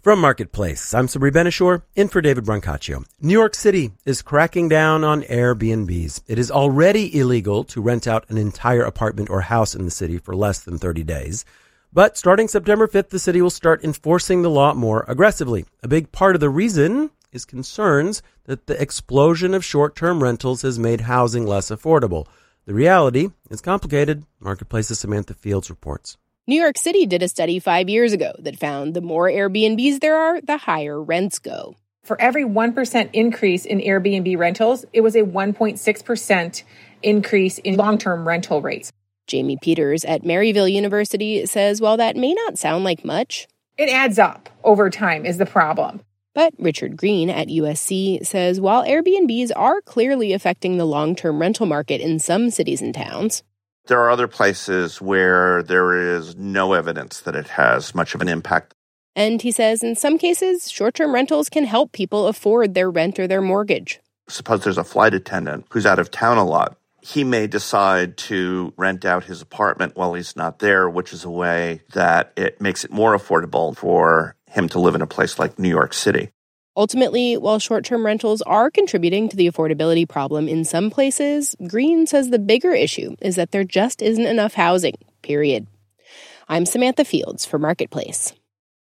From Marketplace, I'm Sabri Benishore, in for David Brancaccio. New York City is cracking down on Airbnbs. It is already illegal to rent out an entire apartment or house in the city for less than 30 days. But starting September 5th, the city will start enforcing the law more aggressively. A big part of the reason is concerns that the explosion of short-term rentals has made housing less affordable. The reality is complicated, Marketplace's Samantha Fields reports. New York City did a study 5 years ago that found the more Airbnbs there are, the higher rents go. For every 1% increase in Airbnb rentals, it was a 1.6% increase in long-term rental rates. Jamie Peters at Maryville University says while that may not sound like much, it adds up over time is the problem. But Richard Green at USC says while Airbnbs are clearly affecting the long-term rental market in some cities and towns, there are other places where there is no evidence that it has much of an impact. And he says in some cases, short-term rentals can help people afford their rent or their mortgage. Suppose there's a flight attendant who's out of town a lot. He may decide to rent out his apartment while he's not there, which is a way that it makes it more affordable for him to live in a place like New York City. Ultimately, while short-term rentals are contributing to the affordability problem in some places, Green says the bigger issue is that there just isn't enough housing, period. I'm Samantha Fields for Marketplace.